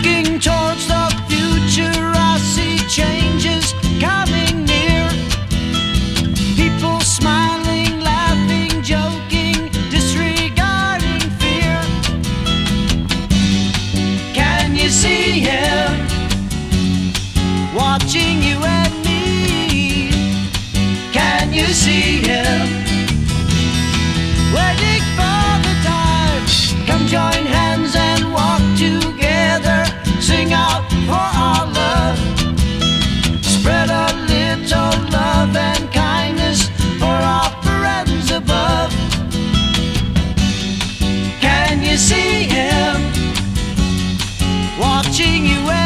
Looking towards the future, I see changes coming near. People smiling, laughing, joking, disregarding fear. Can you see him watching you and me? Can you see him waiting for the time? Come join hands and walk together, sing out for our love. Spread a little love and kindness for our friends above. Can you see him watching you